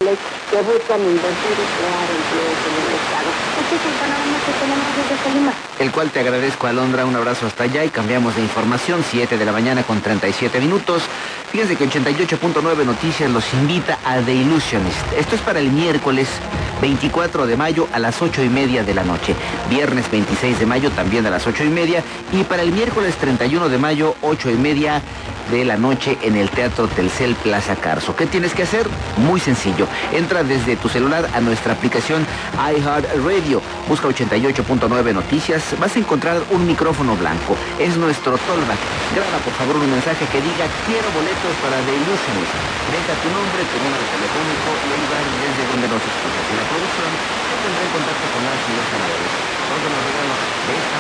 que buscan invertir y crear empleos en el Estado. Este es el panorama que tenemos desde Colima. El cual te agradezco, Alondra. Un abrazo hasta allá y cambiamos de información. 7 de la mañana con 37 minutos. Fíjense que 88.9 Noticias los invita a The Illusionist. Esto es para el miércoles 24 de mayo a las 8:30 de la noche. Viernes 26 de mayo también a las 8:30. Y para el miércoles 31 de mayo, 8:30 de la noche en el Teatro Telcel Plaza Carso. ¿Qué tienes que hacer? Muy sencillo. Entra desde tu celular a nuestra aplicación iHeartRadio. Busca 88.9 Noticias. Vas a encontrar un micrófono blanco. Es nuestro tollback. Graba por favor un mensaje que diga: quiero boletos para The Illusionist. Deja tu nombre, tu número telefónico y el lugar desde donde nos escuchas. Y la producción se pondrá en contacto con las y los ganadores. Todos los regalos de esta